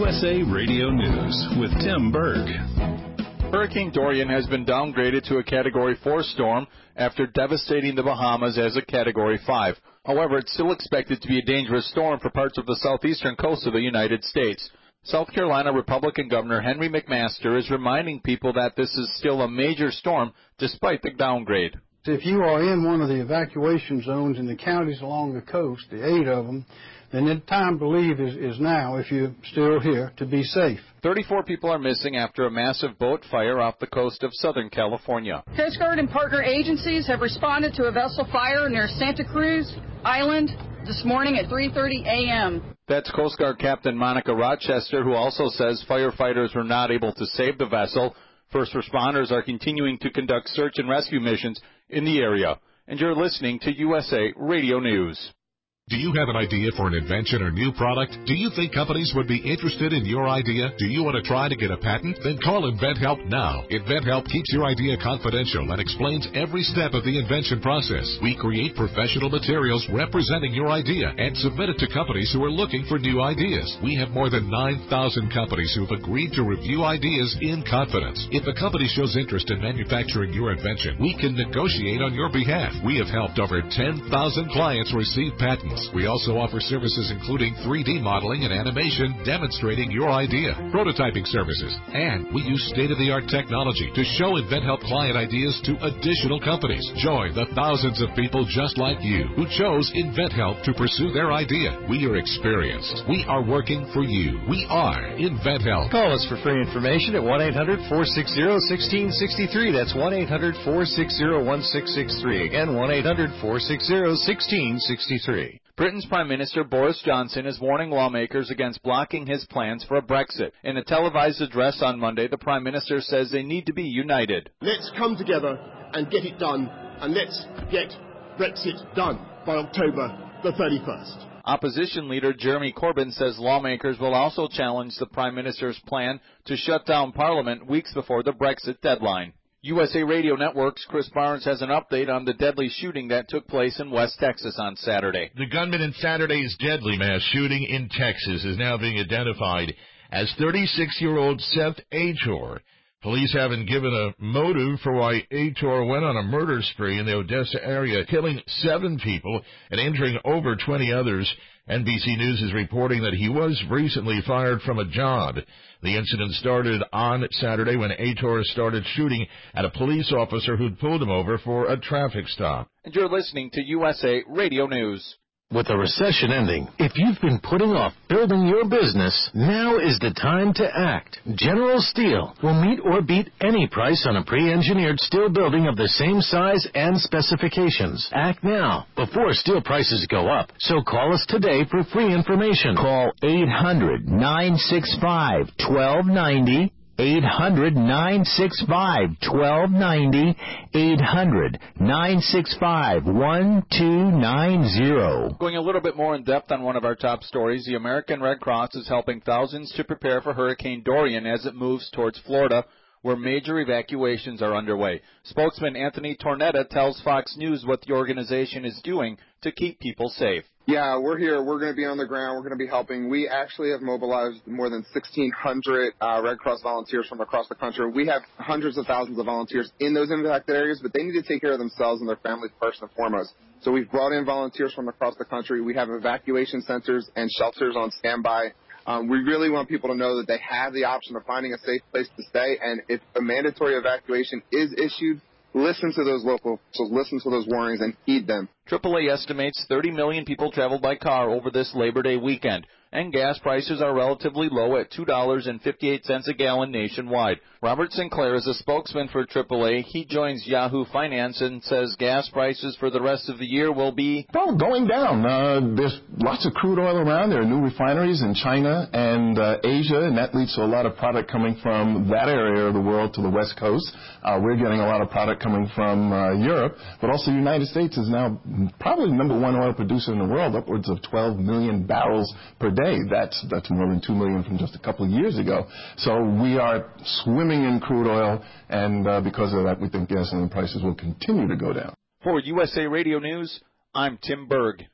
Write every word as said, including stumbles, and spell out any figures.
U S A Radio News with Tim Berg. Hurricane Dorian has been downgraded to a Category four storm after devastating the Bahamas as a Category five. However, it's still expected to be a dangerous storm for parts of the southeastern coast of the United States. South Carolina Republican Governor Henry McMaster is reminding people that this is still a major storm despite the downgrade. If you are in one of the evacuation zones in the counties along the coast, the eight of them, then the time to leave is, is now, if you're still here, to be safe. thirty-four people are missing after a massive boat fire off the coast of Southern California. Coast Guard and partner agencies have responded to a vessel fire near Santa Cruz Island this morning at three thirty a.m. That's Coast Guard Captain Monica Rochester, who also says firefighters were not able to save the vessel. First responders are continuing to conduct search and rescue missions in the area. And you're listening to U S A Radio News. Do you have an idea for an invention or new product? Do you think companies would be interested in your idea? Do you want to try to get a patent? Then call InventHelp now. InventHelp keeps your idea confidential and explains every step of the invention process. We create professional materials representing your idea and submit it to companies who are looking for new ideas. We have more than nine thousand companies who have agreed to review ideas in confidence. If a company shows interest in manufacturing your invention, we can negotiate on your behalf. We have helped over ten thousand clients receive patents. We also offer services including three D modeling and animation demonstrating your idea, prototyping services, and we use state-of-the-art technology to show InventHelp client ideas to additional companies. Join the thousands of people just like you who chose InventHelp to pursue their idea. We are experienced. We are working for you. We are InventHelp. Call us for free information at one eight hundred four six zero one six six three. That's one eight hundred four six zero one six six three. Again, one eight hundred four six zero one six six three. Britain's Prime Minister Boris Johnson is warning lawmakers against blocking his plans for a Brexit. In a televised address on Monday, the Prime Minister says they need to be united. Let's come together and get it done, and let's get Brexit done by October the thirty-first. Opposition leader Jeremy Corbyn says lawmakers will also challenge the Prime Minister's plan to shut down Parliament weeks before the Brexit deadline. U S A Radio Network's Chris Barnes has an update on the deadly shooting that took place in West Texas on Saturday. The gunman in Saturday's deadly mass shooting in Texas is now being identified as thirty-six-year-old Seth Ator. Police haven't given a motive for why Ator went on a murder spree in the Odessa area, killing seven people and injuring over twenty others. N B C News is reporting that he was recently fired from a job. The incident started on Saturday when Ator started shooting at a police officer who'd pulled him over for a traffic stop. And you're listening to U S A Radio News. With the recession ending, if you've been putting off building your business, now is the time to act. General Steel will meet or beat any price on a pre-engineered steel building of the same size and specifications. Act now, before steel prices go up. So call us today for free information. Call eight hundred nine six five one two nine zero. eight hundred nine six five one two nine zero. eight hundred nine six five one two nine zero. Going a little bit more in depth on one of our top stories, the American Red Cross is helping thousands to prepare for Hurricane Dorian as it moves towards Florida, where major evacuations are underway. Spokesman Anthony Tornetta tells Fox News what the organization is doing to keep people safe. Yeah, we're here. We're going to be on the ground. We're going to be helping. We actually have mobilized more than sixteen hundred uh, Red Cross volunteers from across the country. We have hundreds of thousands of volunteers in those impacted areas, but they need to take care of themselves and their families first and foremost. So we've brought in volunteers from across the country. We have evacuation centers and shelters on standby. Um, we really want people to know that they have the option of finding a safe place to stay, and if a mandatory evacuation is issued, listen to those local, so listen to those warnings and heed them. triple A estimates thirty million people traveled by car over this Labor Day weekend, and gas prices are relatively low at two dollars and fifty-eight cents a gallon nationwide. Robert Sinclair is a spokesman for triple A. He joins Yahoo Finance and says gas prices for the rest of the year will be well, going down. Uh, there's lots of crude oil around. There are new refineries in China and uh, Asia, and that leads to a lot of product coming from that area of the world to the West Coast. Uh, we're getting a lot of product coming from uh, Europe, but also the United States is now probably number one oil producer in the world, upwards of twelve million barrels per day. That's that's more than two million from just a couple of years ago. So we are swimming in crude oil, and uh, because of that, we think gasoline prices will continue to go down. For U S A Radio News, I'm Tim Berg.